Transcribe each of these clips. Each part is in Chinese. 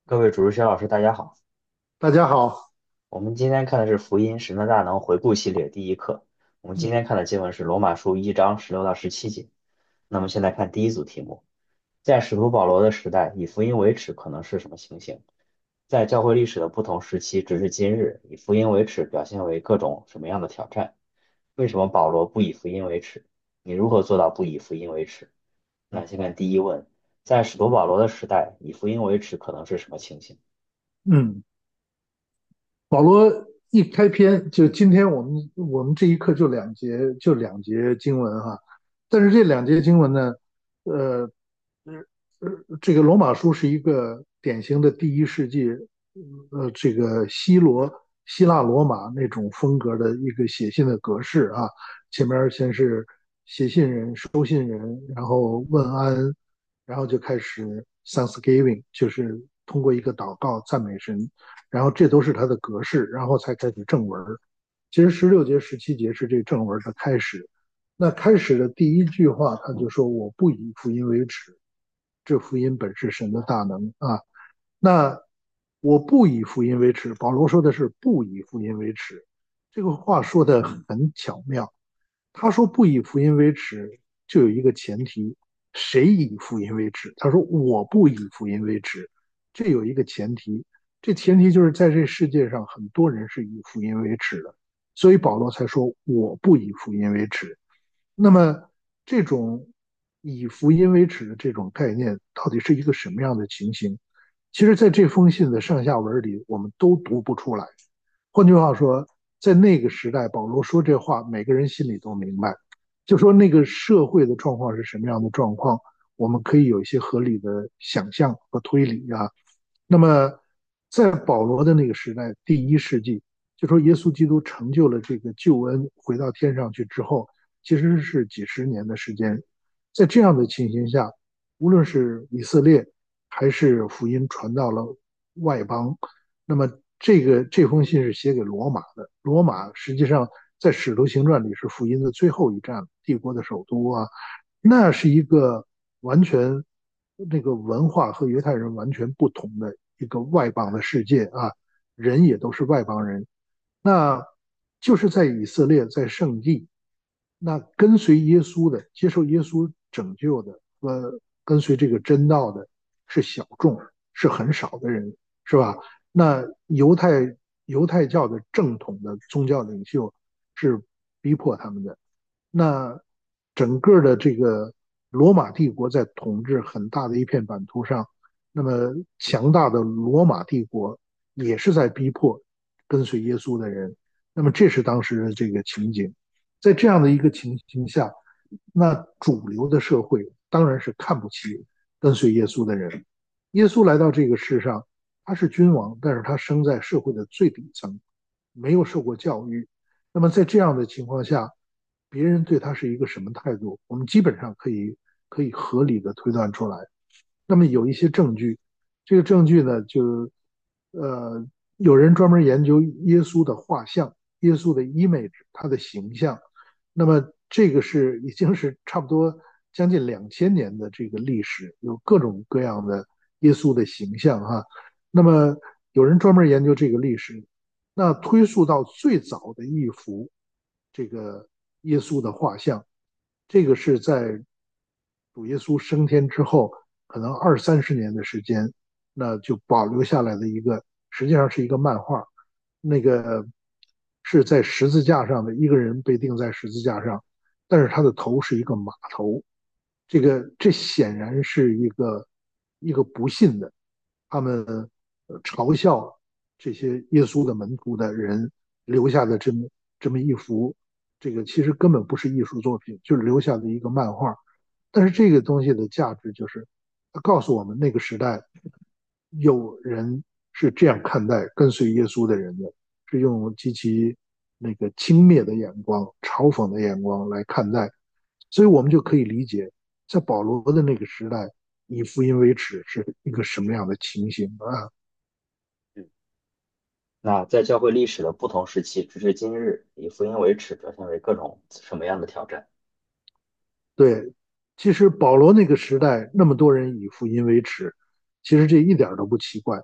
各位主持小老师，大家好。 大家好。 我们今天看的是《福音神的大能回顾系列第一课。我们今天嗯看的经文是罗马书1章16到17节。那么现在看第一组题目，在使徒保罗的时代，以福音为耻可能是什么情形？在教会历史的不同时期，直至今日，以福音为耻表现为各种什么样的挑战？为什么保罗不以福音为耻？你如何做到不以福音为耻？那先看第一问，在使徒保罗的时代，以福音为耻可能是什么情形？ 嗯，保罗一开篇就今天我们这一课就两节经文哈，但是这两节经文呢，呃这个罗马书是一个典型的第一世纪这个希腊罗马那种风格的一个写信的格式啊，前面先是写信人、收信人，然后问安，然后就开始 Thanksgiving，就是通过一个祷告赞美神，然后这都是它的格式，然后才开始正文。其实16节、17节是这正文的开始。那开始的第一句话，他就说："我不以福音为耻，这福音本是神的大能啊。"那我不以福音为耻，保罗说的是不以福音为耻，这个话说的很巧妙。他说不以福音为耻，就有一个前提，谁以福音为耻？他说我不以福音为耻，这有一个前提，这前提就是在这世界上很多人是以福音为耻的，所以保罗才说我不以福音为耻。那么这种以福音为耻的这种概念，到底是一个什么样的情形？其实，在这封信的上下文里，我们都读不出来。换句话说，在那个时代，保罗说这话，每个人心里都明白。就说那个社会的状况是什么样的状况，我们可以有一些合理的想象和推理啊。那么，在保罗的那个时代，第一世纪，就说耶稣基督成就了这个救恩，回到天上去之后，其实是几十年的时间。在这样的情形下，无论是以色列还是福音传到了外邦，那么这封信是写给罗马的。罗马实际上在《使徒行传》里是福音的最后一站，帝国的首都啊，那是一个完全那个文化和犹太人完全不同的一个外邦的世界啊，人也都是外邦人。那就是在以色列，在圣地，那跟随耶稣的、接受耶稣拯救的和跟随这个真道的是小众，是很少的人，是吧？那犹太教的正统的宗教领袖是逼迫他们的。那整个的这个罗马帝国在统治很大的一片版图上，那么强大的罗马帝国也是在逼迫跟随耶稣的人。那么这是当时的这个情景。在这样的一个情形下，那主流的社会当然是看不起跟随耶稣的人。耶稣来到这个世上，他是君王，但是他生在社会的最底层，没有受过教育。那么在这样的情况下，别人对他是一个什么态度？我们基本上可以合理的推断出来。那么有一些证据，这个证据呢，就有人专门研究耶稣的画像，耶稣的 image，他的形象。那么这个是已经是差不多将近2000年的这个历史，有各种各样的耶稣的形象哈。那么有人专门研究这个历史，那推溯到最早的一幅这个耶稣的画像，这个是在主耶稣升天之后，可能20-30年的时间，那就保留下来的一个，实际上是一个漫画，那个是在十字架上的一个人被钉在十字架上，但是他的头是一个马头，这显然是一个不信的，他们嘲笑这些耶稣的门徒的人留下的这么一幅，这个其实根本不是艺术作品，就是留下的一个漫画。但是这个东西的价值就是，它告诉我们那个时代有人是这样看待跟随耶稣的人的，是用极其那个轻蔑的眼光、嘲讽的眼光来看待，所以我们就可以理解，在保罗的那个时代，以福音为耻是一个什么样的情形啊？ 嗯。那在教会历史的不同时期，直至今日，以福音为耻，表现为各种什么样的挑战？ 对，其实保罗那个时代那么多人以福音为耻，其实这一点都不奇怪。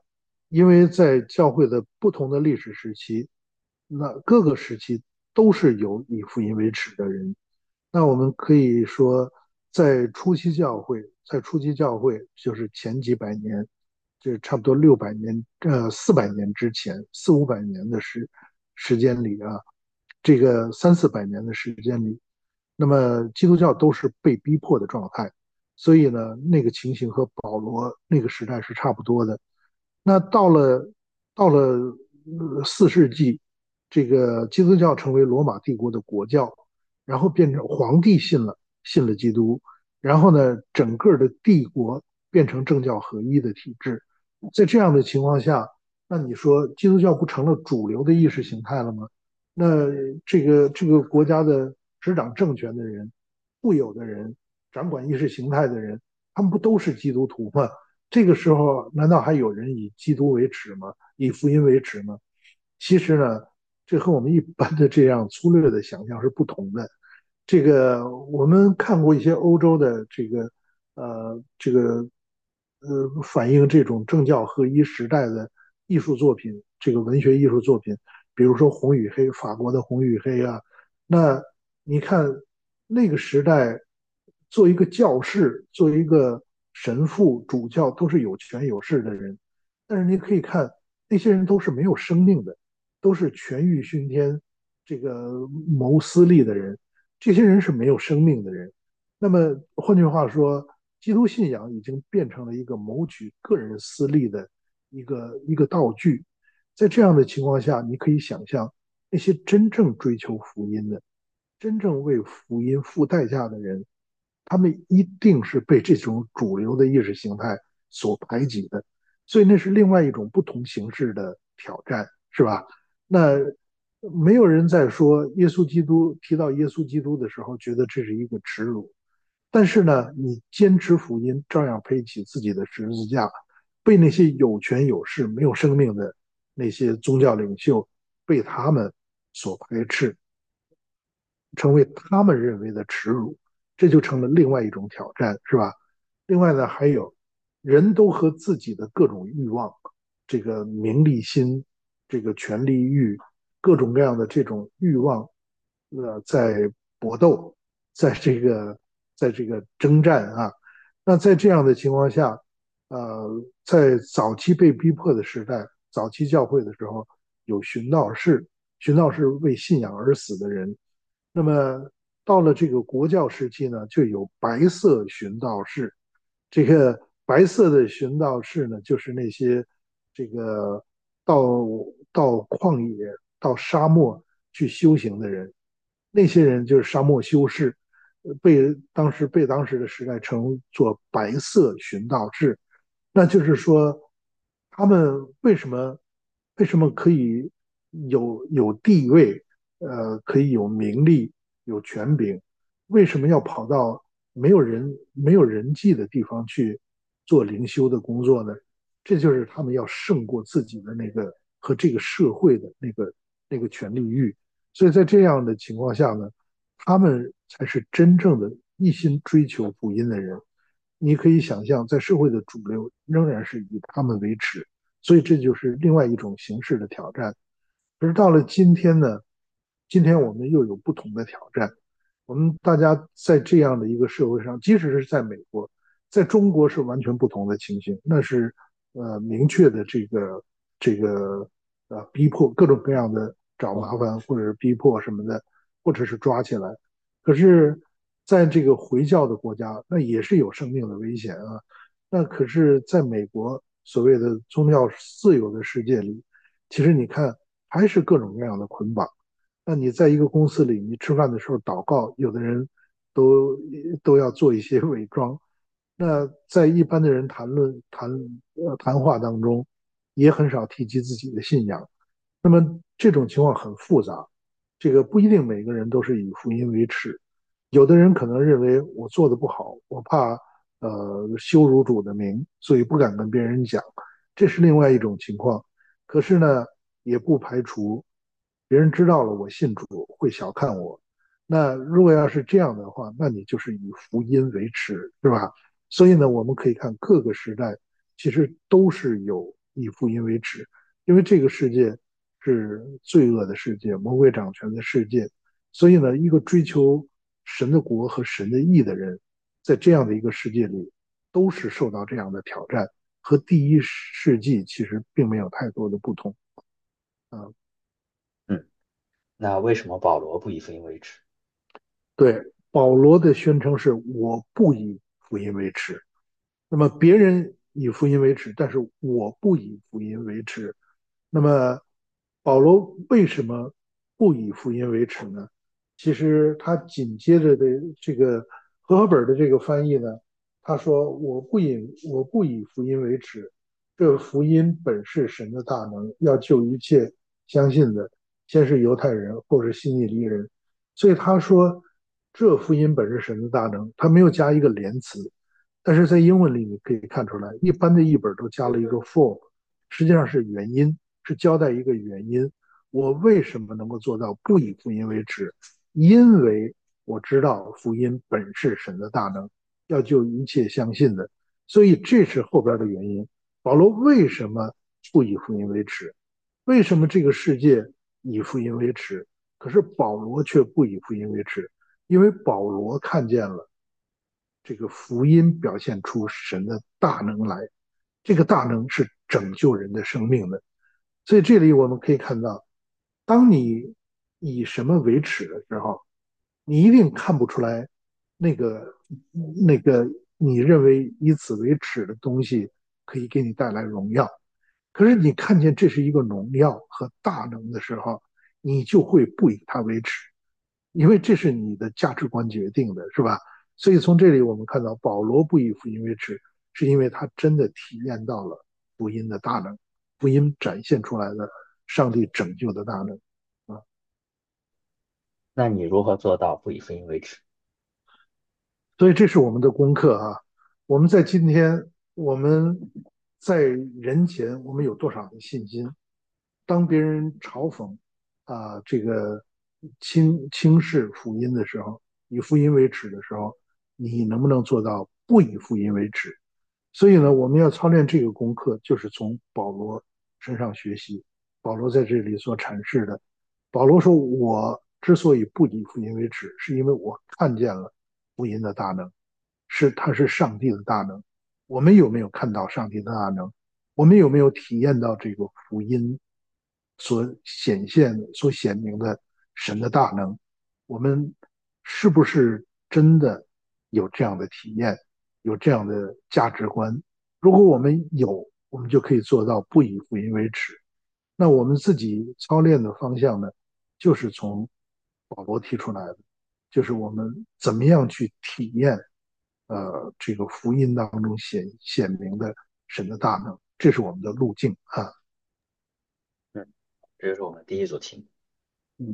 因为在教会的不同的历史时期，那各个时期都是有以福音为耻的人。那我们可以说，在初期教会就是前几百年，就差不多600年，400年之前，4、500年的时间里啊，这个3、400年的时间里，那么基督教都是被逼迫的状态，所以呢，那个情形和保罗那个时代是差不多的。那到了4世纪，这个基督教成为罗马帝国的国教，然后变成皇帝信了基督，然后呢，整个的帝国变成政教合一的体制。在这样的情况下，那你说基督教不成了主流的意识形态了吗？那这个国家的执掌政权的人、富有的人、掌管意识形态的人，他们不都是基督徒吗？这个时候，难道还有人以基督为耻吗？以福音为耻吗？其实呢，这和我们一般的这样粗略的想象是不同的。这个我们看过一些欧洲的反映这种政教合一时代的艺术作品，这个文学艺术作品，比如说《红与黑》，法国的《红与黑》啊，那你看那个时代，做一个教士，做一个神父、主教，都是有权有势的人，但是你可以看那些人都是没有生命的，都是权欲熏天、这个谋私利的人，这些人是没有生命的人。那么换句话说，基督信仰已经变成了一个谋取个人私利的一个道具。在这样的情况下，你可以想象那些真正追求福音的、真正为福音付代价的人，他们一定是被这种主流的意识形态所排挤的。所以那是另外一种不同形式的挑战，是吧？那没有人在说耶稣基督，提到耶稣基督的时候，觉得这是一个耻辱。但是呢，你坚持福音，照样背起自己的十字架，被那些有权有势、没有生命的那些宗教领袖被他们所排斥，成为他们认为的耻辱，这就成了另外一种挑战，是吧？另外呢，还有人都和自己的各种欲望，这个名利心，这个权利欲，各种各样的这种欲望，在搏斗，在这个在这个征战啊。那在这样的情况下，在早期被逼迫的时代，早期教会的时候，有寻道士，寻道士为信仰而死的人。那么到了这个国教时期呢，就有白色寻道士。这个白色的寻道士呢，就是那些这个到到旷野、到沙漠去修行的人，那些人就是沙漠修士，被当时的时代称作白色寻道士。那就是说，他们为什么可以有地位，可以有名利、有权柄，为什么要跑到没有人迹的地方去做灵修的工作呢？这就是他们要胜过自己的那个和这个社会的那个权利欲。所以在这样的情况下呢，他们才是真正的一心追求福音的人。你可以想象，在社会的主流仍然是以他们为耻，所以这就是另外一种形式的挑战。可是到了今天呢，今天我们又有不同的挑战。我们大家在这样的一个社会上，即使是在美国，在中国是完全不同的情形，那是明确的这个逼迫各种各样的找麻烦或者是逼迫什么的，或者是抓起来。可是，在这个回教的国家，那也是有生命的危险啊。那可是，在美国所谓的宗教自由的世界里，其实你看还是各种各样的捆绑。那你在一个公司里，你吃饭的时候祷告，有的人都都要做一些伪装。那在一般的人谈话当中，也很少提及自己的信仰。那么这种情况很复杂，这个不一定每个人都是以福音为耻。有的人可能认为我做的不好，我怕羞辱主的名，所以不敢跟别人讲，这是另外一种情况。可是呢，也不排除别人知道了我信主会小看我。那如果要是这样的话，那你就是以福音为耻，是吧？所以呢，我们可以看各个时代其实都是有以福音为耻，因为这个世界是罪恶的世界，魔鬼掌权的世界，所以呢，一个追求神的国和神的义的人，在这样的一个世界里，都是受到这样的挑战，和第一世纪其实并没有太多的不同啊。 嗯，那为什么保罗不以福音为耻？ 对，保罗的宣称是我不以福音为耻，那么别人以福音为耻，但是我不以福音为耻。那么保罗为什么不以福音为耻呢？其实他紧接着的这个和合本的这个翻译呢，他说我不以福音为耻，这福音本是神的大能，要救一切相信的，先是犹太人，后是希利尼人。所以他说这福音本是神的大能，他没有加一个连词，但是在英文里你可以看出来，一般的译本都加了一个 for，实际上是原因，是交代一个原因。我为什么能够做到不以福音为耻？因为我知道福音本是神的大能，要救一切相信的。所以这是后边的原因。保罗为什么不以福音为耻？为什么这个世界以福音为耻？可是保罗却不以福音为耻，因为保罗看见了这个福音表现出神的大能来，这个大能是拯救人的生命的。所以这里我们可以看到，当你以什么为耻的时候，你一定看不出来那个那个你认为以此为耻的东西可以给你带来荣耀。可是你看见这是一个荣耀和大能的时候，你就会不以它为耻，因为这是你的价值观决定的，是吧？所以从这里我们看到，保罗不以福音为耻，是因为他真的体验到了福音的大能，福音展现出来的上帝拯救的大能啊。 那你如何做到不以福音为耻？ 所以这是我们的功课啊。我们在今天，我们在人前，我们有多少的信心？当别人嘲讽这个轻视福音的时候，以福音为耻的时候，你能不能做到不以福音为耻？所以呢，我们要操练这个功课，就是从保罗身上学习。保罗在这里所阐释的，保罗说：“我之所以不以福音为耻，是因为我看见了福音的大能，它是上帝的大能。我们有没有看到上帝的大能？我们有没有体验到这个福音所显现、所显明的神的大能？我们是不是真的有这样的体验，有这样的价值观？如果我们有，我们就可以做到不以福音为耻。那我们自己操练的方向呢，就是从保罗提出来的，就是我们怎么样去体验这个福音当中显明的神的大能，这是我们的路径啊。 嗯，这就是我们第一组题目。 嗯，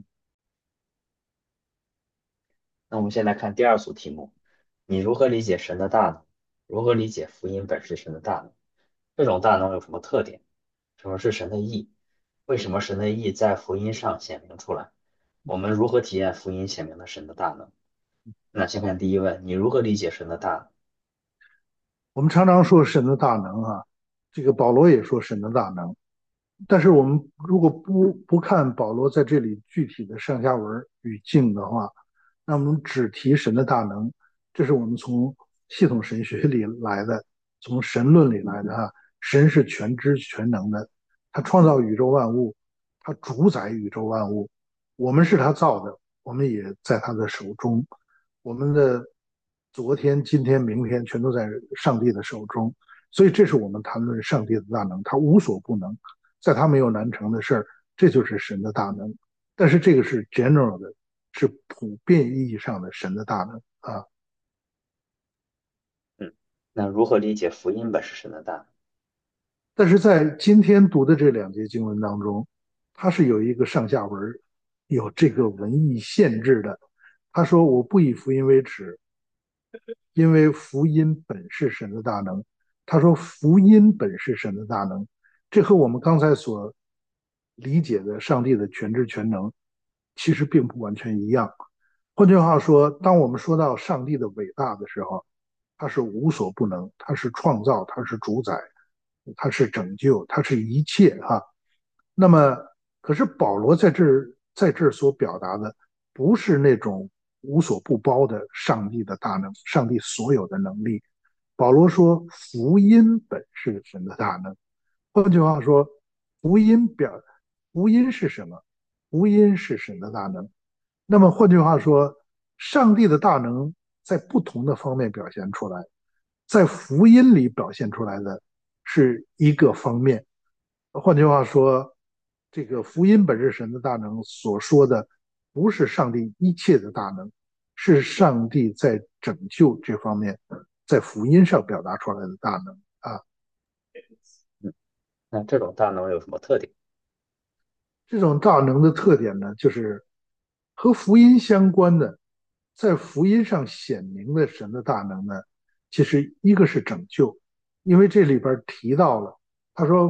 那我们先来看第二组题目：你如何理解神的大能？如何理解福音本是神的大能？这种大能有什么特点？什么是神的意？为什么神的意在福音上显明出来？我们如何体验福音显明的神的大能？那先看第一问：你如何理解神的大能？ 我们常常说神的大能啊，这个保罗也说神的大能，但是我们如果不看保罗在这里具体的上下文语境的话，那我们只提神的大能，这是我们从系统神学里来的，从神论里来的哈。神是全知全能的，他创造宇宙万物，他主宰宇宙万物，我们是他造的，我们也在他的手中，我们的昨天、今天、明天全都在上帝的手中。所以这是我们谈论上帝的大能，他无所不能，在他没有难成的事儿，这就是神的大能。但是这个是 general 的，是普遍意义上的神的大能啊。 嗯，那如何理解福音本是神的大能？ 但是在今天读的这两节经文当中，它是有一个上下文，有这个文艺限制的。他说：“我不以福音为耻，因为福音本是神的大能。”他说：“福音本是神的大能。”这和我们刚才所理解的上帝的全知全能，其实并不完全一样。换句话说，当我们说到上帝的伟大的时候，他是无所不能，他是创造，他是主宰， 它是拯救，它是一切哈。那么，可是保罗在这儿所表达的不是那种无所不包的上帝的大能，上帝所有的能力。保罗说，福音本是神的大能。换句话说，福音表福音是什么？福音是神的大能。那么换句话说，上帝的大能在不同的方面表现出来，在福音里表现出来的是一个方面。换句话说，这个福音本是神的大能所说的，不是上帝一切的大能，是上帝在拯救这方面，在福音上表达出来的大能啊。 嗯，那这种大能有什么特点？ 这种大能的特点呢，就是和福音相关的，在福音上显明的神的大能呢，其实一个是拯救，因为这里边提到了，他说，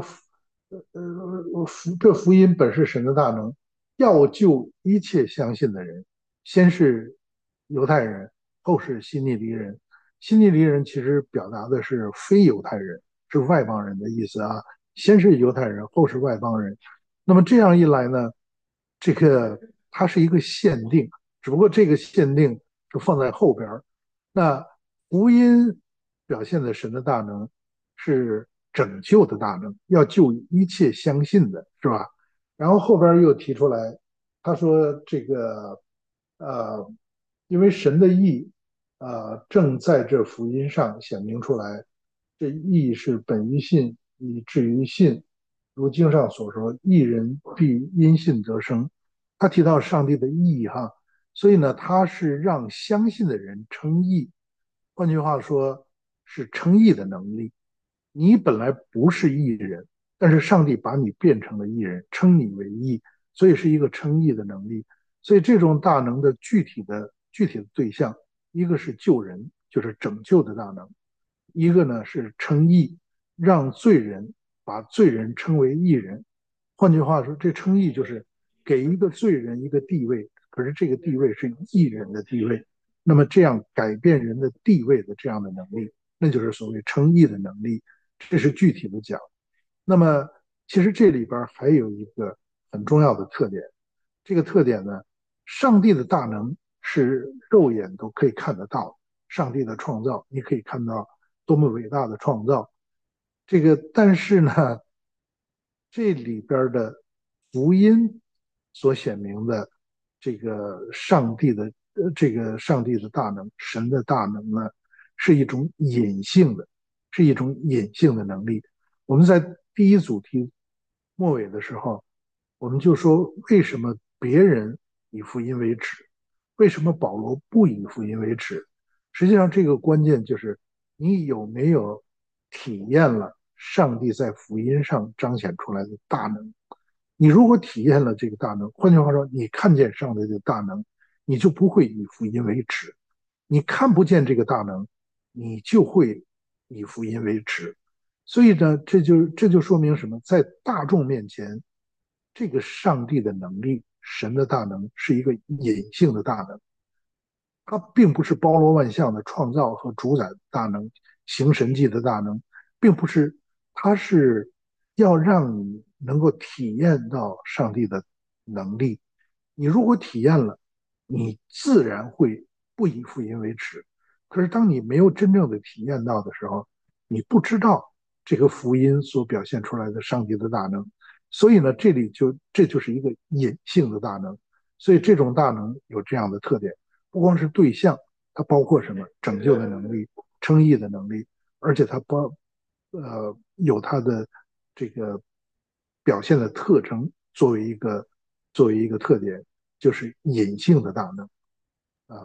这福音本是神的大能，要救一切相信的人，先是犹太人，后是希利尼人。希利尼人其实表达的是非犹太人，是外邦人的意思啊。先是犹太人，后是外邦人。那么这样一来呢，这个它是一个限定，只不过这个限定是放在后边儿。那福音表现的神的大能是拯救的大能，要救一切相信的，是吧？然后后边又提出来，他说这个呃，因为神的义正在这福音上显明出来，这义是本于信，以至于信。如经上所说，义人必因信得生。他提到上帝的义哈，所以呢，他是让相信的人称义。换句话说，是称义的能力。你本来不是义人，但是上帝把你变成了义人，称你为义，所以是一个称义的能力。所以这种大能的具体的对象，一个是救人，就是拯救的大能；一个呢是称义，让罪人把罪人称为义人。换句话说，这称义就是给一个罪人一个地位，可是这个地位是义人的地位。那么这样改变人的地位的这样的能力，那就是所谓称义的能力。这是具体的讲。那么其实这里边还有一个很重要的特点，这个特点呢，上帝的大能是肉眼都可以看得到，上帝的创造你可以看到多么伟大的创造。这个但是呢，这里边的福音所显明的这个上帝的大能，神的大能呢，是一种隐性的，是一种隐性的能力。我们在第一组题末尾的时候，我们就说为什么别人以福音为耻，为什么保罗不以福音为耻？实际上，这个关键就是你有没有体验了上帝在福音上彰显出来的大能。你如果体验了这个大能，换句话说，你看见上帝的大能，你就不会以福音为耻；你看不见这个大能，你就会以福音为耻。所以呢，这就说明什么？在大众面前，这个上帝的能力、神的大能是一个隐性的大能，它并不是包罗万象的创造和主宰的大能、行神迹的大能，并不是，它是要让你能够体验到上帝的能力。你如果体验了，你自然会不以福音为耻。可是当你没有真正的体验到的时候，你不知道这个福音所表现出来的上帝的大能。所以呢，这就是一个隐性的大能。所以这种大能有这样的特点。不光是对象，它包括什么？拯救的能力、称义的能力，而且它有它的这个表现的特征作为一个特点，就是隐性的大能啊。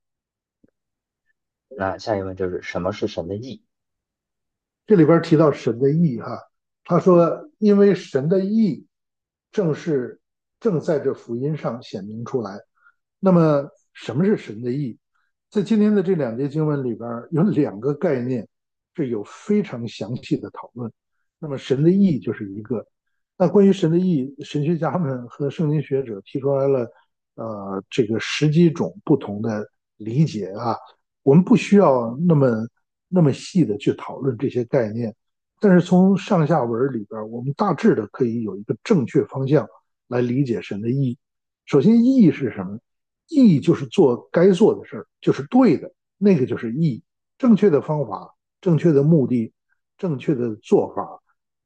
那下一问就是什么是神的义？ 这里边提到神的义哈，他说因为神的义正是正在这福音上显明出来。那么什么是神的义？在今天的这两节经文里边有两个概念是有非常详细的讨论。那么神的义就是一个。那关于神的义，神学家们和圣经学者提出来了这个十几种不同的理解啊。我们不需要那么细的去讨论这些概念， 但是从上下文里边，我们大致的可以有一个正确方向来理解神的意义。首先，意义是什么？意义就是做该做的事儿，就是对的，那个就是意义。正确的方法、正确的目的、正确的做法，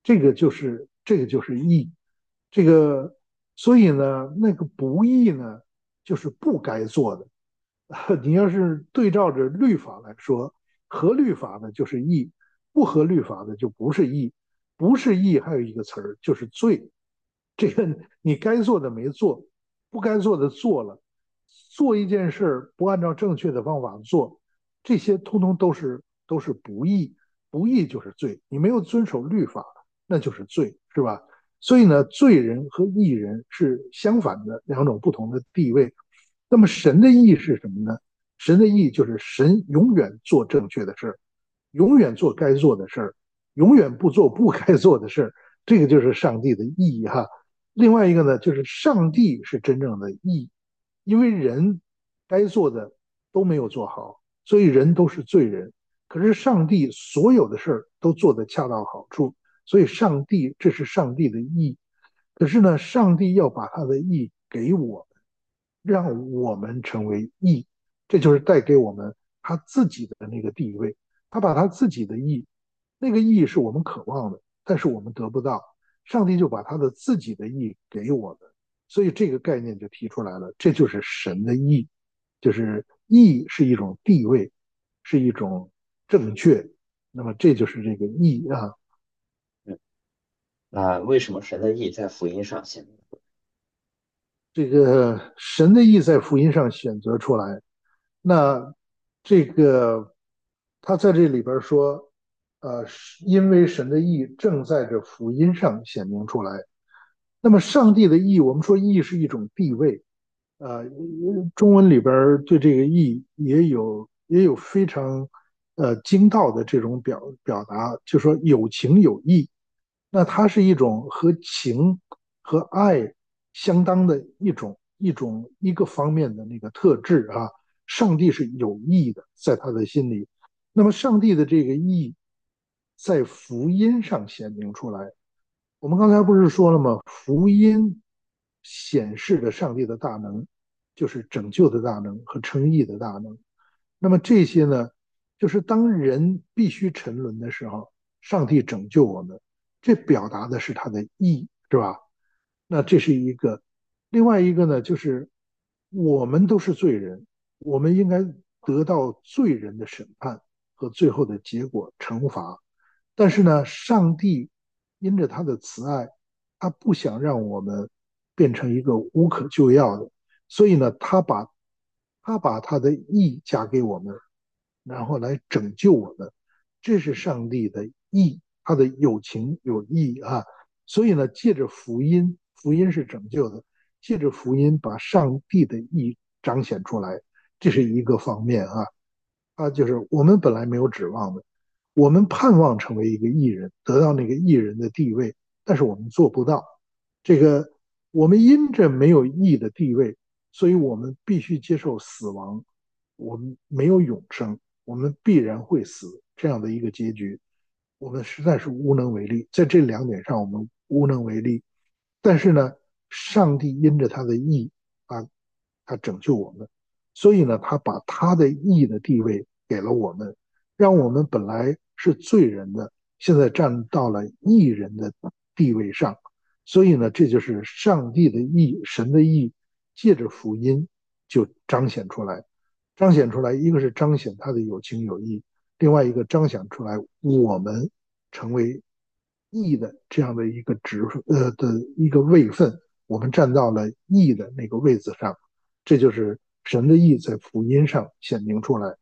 这个就是义。这个，所以呢，那个不义呢，就是不该做的。你要是对照着律法来说，合律法的就是义，不合律法的就不是义。不是义，还有一个词儿就是罪。这个你该做的没做，不该做的做了，做一件事儿不按照正确的方法做，这些通通都是不义。不义就是罪，你没有遵守律法，那就是罪，是吧？所以呢，罪人和义人是相反的两种不同的地位。那么神的义是什么呢？神的义就是神永远做正确的事儿，永远做该做的事儿，永远不做不该做的事儿。这个就是上帝的意义哈。另外一个呢，就是上帝是真正的义，因为人该做的都没有做好，所以人都是罪人。可是上帝所有的事儿都做得恰到好处，所以这是上帝的义。可是呢，上帝要把他的义给我们，让我们成为义，这就是带给我们他自己的那个地位。他把他自己的义，那个义是我们渴望的，但是我们得不到，上帝就把他的自己的义给我们。所以这个概念就提出来了，这就是神的义，就是义是一种地位，是一种正确。那么这就是这个义啊。 嗯，那为什么神的意在福音上显明？ 这个神的意在福音上选择出来，那这个他在这里边说，因为神的意正在这福音上显明出来。那么上帝的意，我们说意是一种地位，呃，中文里边对这个意也有非常精到的这种表达，就说有情有义。那它是一种和情和爱相当的一个方面的那个特质啊。上帝是有意的，在他的心里。那么上帝的这个意在福音上显明出来。我们刚才不是说了吗？福音显示着上帝的大能，就是拯救的大能和称义的大能。那么这些呢，就是当人必须沉沦的时候，上帝拯救我们，这表达的是他的义，是吧？那这是一个。另外一个呢，就是我们都是罪人，我们应该得到罪人的审判和最后的结果惩罚。但是呢，上帝因着他的慈爱，他不想让我们变成一个无可救药的，所以呢，他把他的义加给我们，然后来拯救我们。这是上帝的义，他的有情有义啊。所以呢，借着福音，福音是拯救的，借着福音把上帝的义彰显出来，这是一个方面啊。就是我们本来没有指望的，我们盼望成为一个艺人，得到那个艺人的地位，但是我们做不到。这个我们因着没有义的地位，所以我们必须接受死亡，我们没有永生，我们必然会死这样的一个结局。我们实在是无能为力，在这两点上我们无能为力。但是呢，上帝因着他的义啊，他拯救我们，所以呢，他把他的义的地位给了我们，让我们本来是罪人的，现在站到了义人的地位上。所以呢，这就是上帝的义，神的义，借着福音就彰显出来。彰显出来，一个是彰显他的有情有义，另外一个彰显出来我们成为义的这样的一个的一个位分，我们站到了义的那个位子上，这就是神的义在福音上显明出来。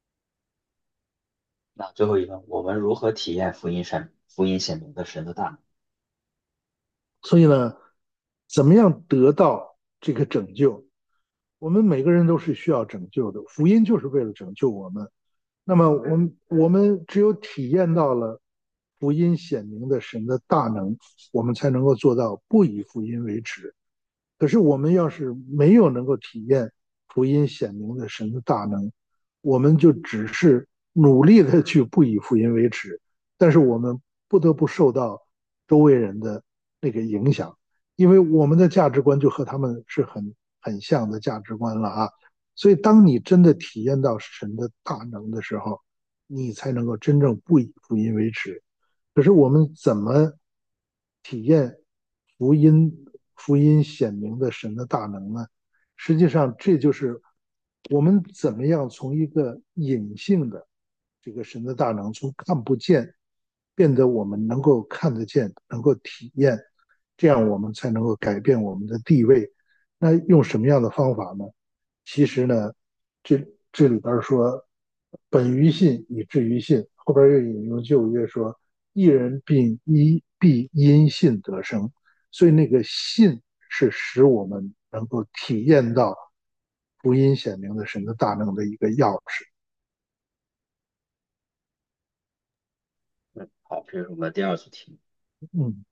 那最后一个，我们如何体验福音显明的神的大能？ 所以呢，怎么样得到这个拯救？我们每个人都是需要拯救的，福音就是为了拯救我们。那么我们只有体验到了福音显明的神的大能，我们才能够做到不以福音为耻。可是我们要是没有能够体验福音显明的神的大能，我们就只是努力的去不以福音为耻，但是我们不得不受到周围人的那个影响，因为我们的价值观就和他们是很像的价值观了啊。所以，当你真的体验到神的大能的时候，你才能够真正不以福音为耻。可是我们怎么体验福音显明的神的大能呢？实际上，这就是我们怎么样从一个隐性的这个神的大能，从看不见变得我们能够看得见，能够体验，这样我们才能够改变我们的地位。那用什么样的方法呢？其实呢，这里边说，本于信，以至于信，后边又引用旧约说，一人必因信得生。所以那个信是使我们能够体验到福音显明的神的大能的一个钥匙。 嗯，好，这是我们的第二组题目。 嗯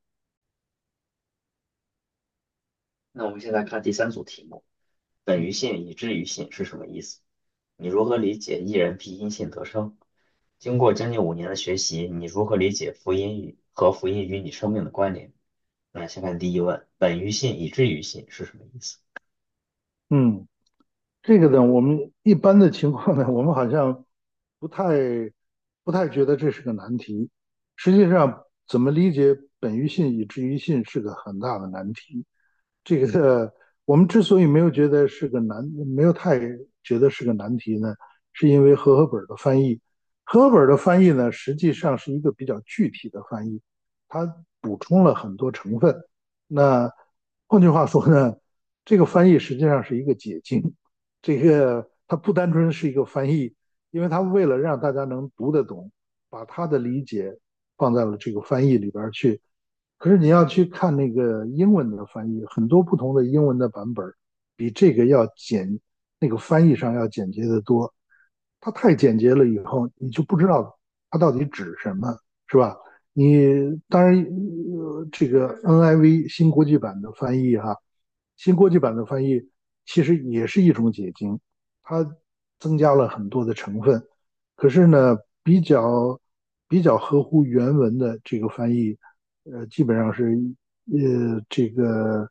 那我们现在看第三组题目，本于信，以至于信是什么意思？你如何理解一人必因信得生？经过将近5年的学习，你如何理解福音与你生命的关联？那先看第一问，本于信，以至于信是什么意思？ 嗯，这个呢，我们一般的情况呢，我们好像不太不太觉得这是个难题。实际上，怎么理解本于信以至于信是个很大的难题。这个我们之所以没有觉得是个难，没有太觉得是个难题呢，是因为和合本的翻译。和合本的翻译呢，实际上是一个比较具体的翻译，它补充了很多成分。那换句话说呢，这个翻译实际上是一个解经，这个它不单纯是一个翻译，因为它为了让大家能读得懂，把他的理解放在了这个翻译里边去。可是你要去看那个英文的翻译，很多不同的英文的版本比这个要那个翻译上要简洁的多。它太简洁了以后，你就不知道它到底指什么，是吧？你当然，这个 NIV 新国际版的翻译哈，新国际版的翻译其实也是一种解经，它增加了很多的成分。可是呢，比较合乎原文的这个翻译，基本上是这个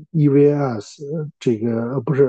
EVS 这个不是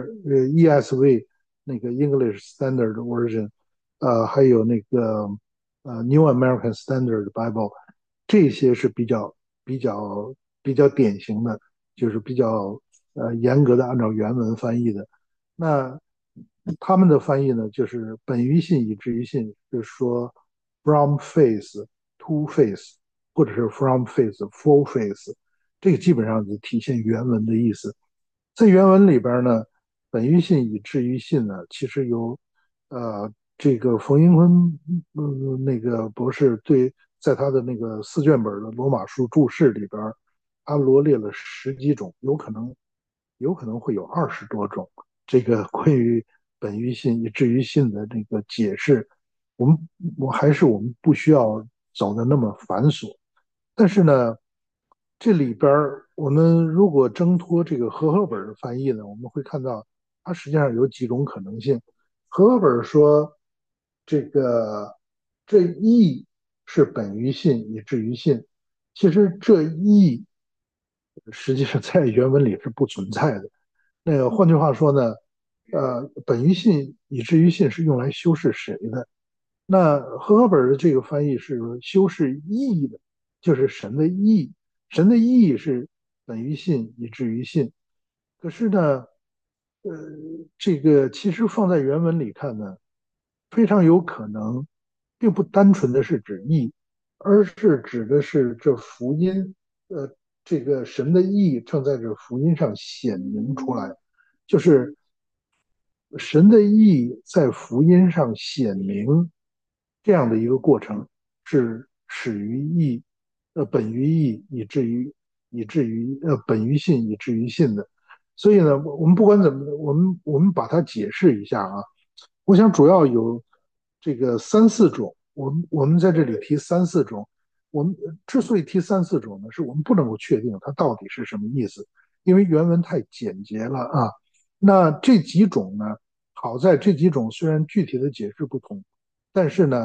ESV 那个 English Standard Version，还有那个New American Standard Bible，这些是比较比较典型的，就是比较严格的按照原文翻译的。那他们的翻译呢，就是本于信以至于信，就是说 from face to face，或者是 from face for face，这个基本上就体现原文的意思。在原文里边呢，本于信以至于信呢，其实有这个冯英坤那个博士在他的那个4卷本的罗马书注释里边，他罗列了10几种，有可能会有20多种这个关于本于信以至于信的这个解释。我们我们不需要走的那么繁琐，但是呢，这里边我们如果挣脱这个和合本的翻译呢，我们会看到它实际上有几种可能性。和合本说这个这义是本于信以至于信，其实这义实际上在原文里是不存在的。那个换句话说呢，本于信以至于信是用来修饰谁的？那和合本的这个翻译是修饰义的，就是神的义，神的义是本于信以至于信。可是呢，呃，这个其实放在原文里看呢，非常有可能并不单纯的是指义，而是指的是这福音，这个神的义正在这福音上显明出来，就是神的义在福音上显明这样的一个过程，是始于义，本于义，以至于本于信，以至于信的。所以呢，我们不管怎么，我们把它解释一下啊。我想主要有这个三四种，我们在这里提三四种。我们之所以提三四种呢，是我们不能够确定它到底是什么意思，因为原文太简洁了啊。那这几种呢，好在这几种虽然具体的解释不同，但是呢，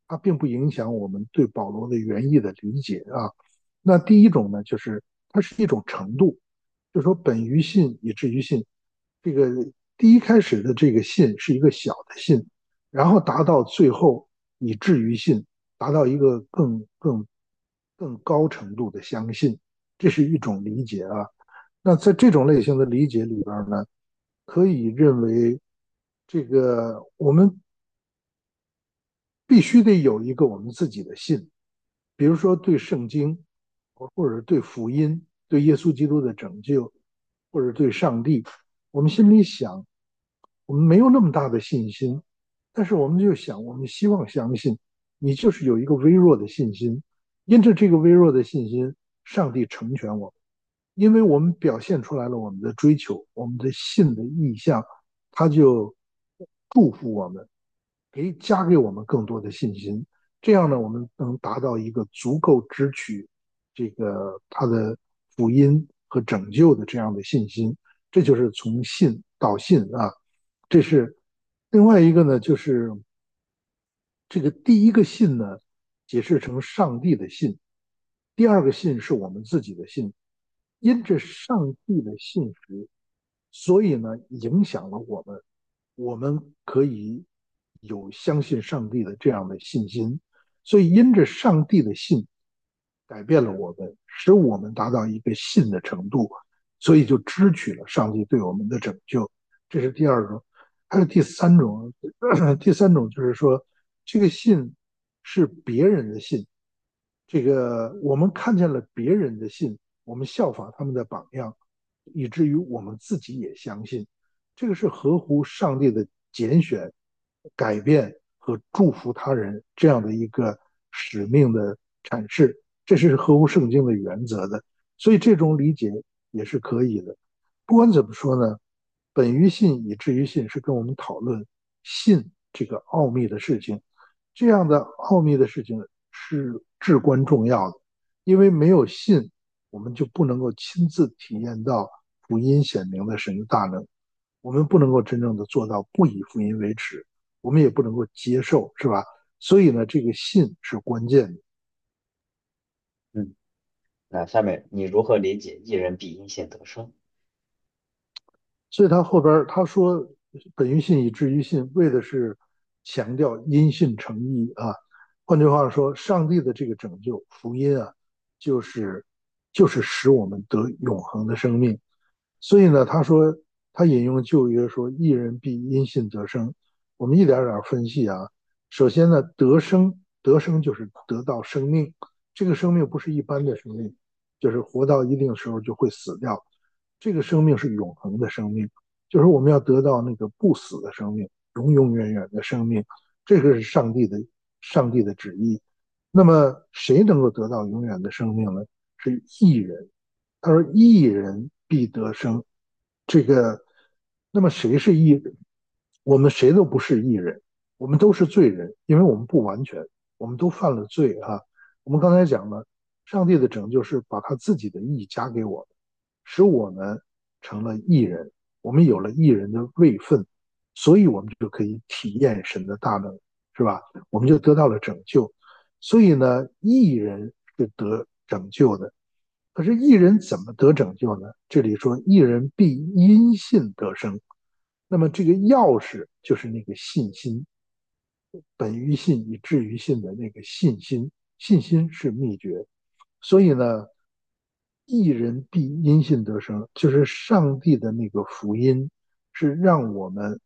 它并不影响我们对保罗的原意的理解啊。那第一种呢，就是它是一种程度，就是说本于信以至于信，这个第一开始的这个信是一个小的信，然后达到最后以至于信，达到一个更高程度的相信，这是一种理解啊。那在这种类型的理解里边呢，可以认为这个我们必须得有一个我们自己的信，比如说对圣经，或者对福音，对耶稣基督的拯救，或者对上帝，我们心里想，我们没有那么大的信心，但是我们就想，我们希望相信，你就是有一个微弱的信心，因着这个微弱的信心，上帝成全我们，因为我们表现出来了我们的追求，我们的信的意向，他就祝福我们，加给我们更多的信心。这样呢，我们能达到一个足够支取这个他的福音和拯救的这样的信心。这就是从信到信啊，这是另外一个呢，就是这个第一个信呢，解释成上帝的信，第二个信是我们自己的信。因着上帝的信实，所以呢，影响了我们，我们可以有相信上帝的这样的信心。所以，因着上帝的信，改变了我们，使我们达到一个信的程度，所以就支取了上帝对我们的拯救。这是第二种。还有第三种，第三种就是说，这个信是别人的信，这个我们看见了别人的信，我们效法他们的榜样，以至于我们自己也相信。这个是合乎上帝的拣选、改变和祝福他人这样的一个使命的阐释，这是合乎圣经的原则的。所以这种理解也是可以的。不管怎么说呢，本于信以至于信是跟我们讨论信这个奥秘的事情。这样的奥秘的事情是至关重要的，因为没有信，我们就不能够亲自体验到福音显明的神的大能，我们不能够真正的做到不以福音为耻，我们也不能够接受，是吧？所以呢，这个信是关键的。 嗯，那下面你如何理解"一人必因信得生"？ 所以他后边他说本于信以至于信，为的是强调因信成义啊。换句话说，上帝的这个拯救福音啊，就是就是使我们得永恒的生命。所以呢，他说他引用旧约说一人必因信得生。我们一点点分析啊。首先呢，得生就是得到生命，这个生命不是一般的生命，就是活到一定时候就会死掉。这个生命是永恒的生命，就是我们要得到那个不死的生命，永永远远的生命，这个是上帝的旨意。那么谁能够得到永远的生命呢？是义人。他说：“义人必得生。”这个，那么谁是义人？我们谁都不是义人，我们都是罪人，因为我们不完全，我们都犯了罪啊。我们刚才讲了，上帝的拯救是把他自己的义加给我们，使我们成了义人，我们有了义人的位分，所以我们就可以体验神的大能，是吧？我们就得到了拯救。所以呢，义人是得拯救的。可是义人怎么得拯救呢？这里说义人必因信得生。那么这个钥匙就是那个信心，本于信以至于信的那个信心，信心是秘诀。所以呢，一人必因信得生，就是上帝的那个福音，是让我们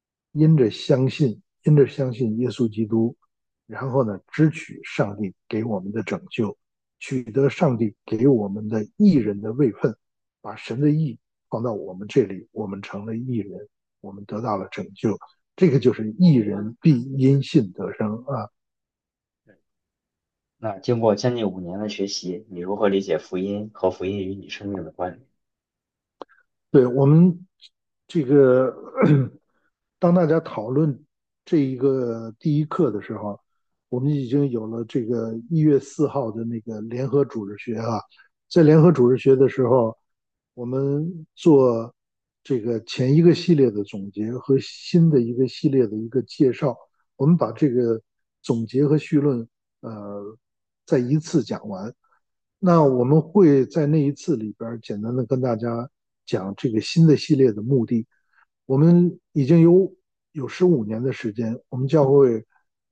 因着相信耶稣基督，然后呢，支取上帝给我们的拯救，取得上帝给我们的义人的位分，把神的义放到我们这里，我们成了义人，我们得到了拯救。这个就是一人必因信得生啊。 那经过将近5年的学习，你如何理解福音和福音与你生命的关联？ 对我们这个，当大家讨论这一个第一课的时候，我们已经有了这个1月4号的那个联合组织学啊。在联合组织学的时候，我们做这个前一个系列的总结和新的一个系列的一个介绍，我们把这个总结和绪论，在一次讲完。那我们会在那一次里边简单的跟大家讲这个新的系列的目的。我们已经有15年的时间，我们教会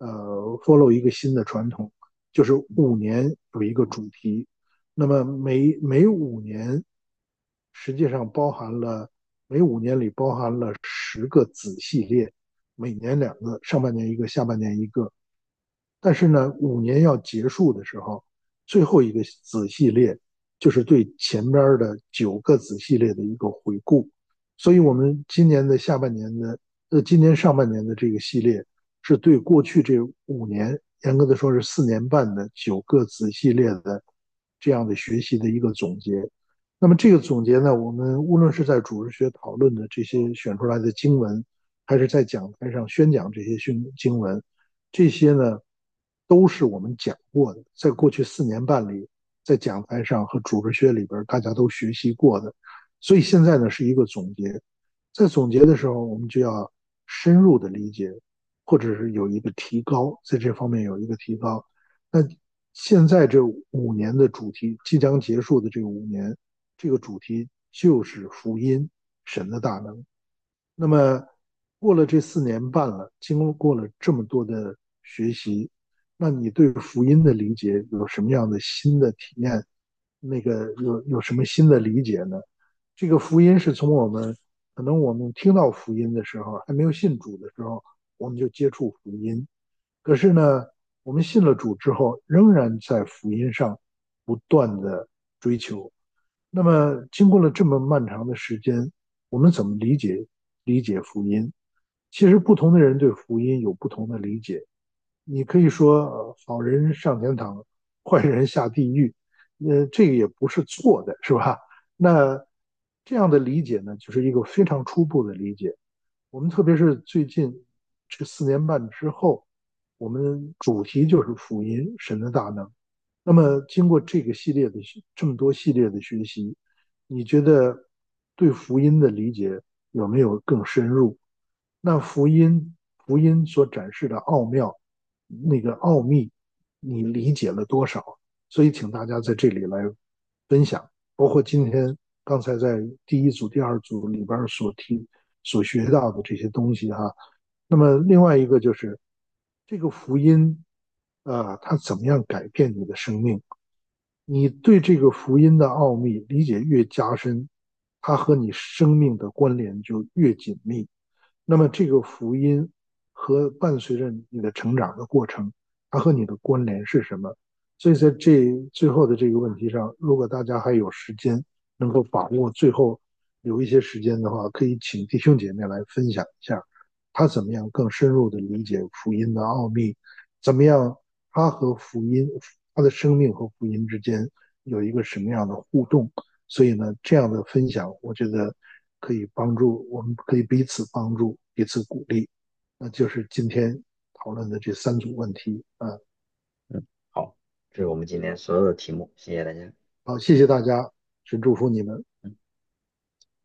follow 一个新的传统，就是5年有一个主题。那么每5年实际上每5年里包含了10个子系列，每年2个，上半年一个，下半年一个。但是呢，5年要结束的时候，最后一个子系列就是对前边的9个子系列的一个回顾。所以，我们今年上半年的这个系列是对过去这5年，严格的说是4年半的9个子系列的这样的学习的一个总结。那么这个总结呢，我们无论是在主日学讨论的这些选出来的经文，还是在讲台上宣讲这些经文，这些呢都是我们讲过的，在过去4年半里，在讲台上和主日学里边大家都学习过的。所以现在呢是一个总结，在总结的时候，我们就要深入的理解，或者是有一个提高，在这方面有一个提高。那现在这5年的主题即将结束的这个5年，这个主题就是福音，神的大能。那么过了这4年半了，经过了这么多的学习，那你对福音的理解有什么样的新的体验？有什么新的理解呢？这个福音是从可能我们听到福音的时候，还没有信主的时候，我们就接触福音。可是呢，我们信了主之后，仍然在福音上不断的追求。那么，经过了这么漫长的时间，我们怎么理解福音？其实，不同的人对福音有不同的理解。你可以说，好人上天堂，坏人下地狱，这个也不是错的，是吧？那这样的理解呢，就是一个非常初步的理解。我们特别是最近这4年半之后，我们主题就是福音，神的大能。那么经过这么多系列的学习，你觉得对福音的理解有没有更深入？那福音所展示的奥妙，那个奥秘，你理解了多少？所以请大家在这里来分享，包括刚才在第一组、第二组里边所学到的这些东西哈。那么另外一个就是这个福音，它怎么样改变你的生命？你对这个福音的奥秘理解越加深，它和你生命的关联就越紧密。那么这个福音和伴随着你的成长的过程，它和你的关联是什么？所以在最后的这个问题上，如果大家还有时间，能够把握最后有一些时间的话，可以请弟兄姐妹来分享一下，他怎么样更深入的理解福音的奥秘，怎么样他和福音，他的生命和福音之间有一个什么样的互动？所以呢，这样的分享，我觉得我们可以彼此帮助，彼此鼓励。那就是今天讨论的这3组问题啊。 嗯，好，这是我们今天所有的题目，谢谢大家。 好，谢谢大家，是祝福你们。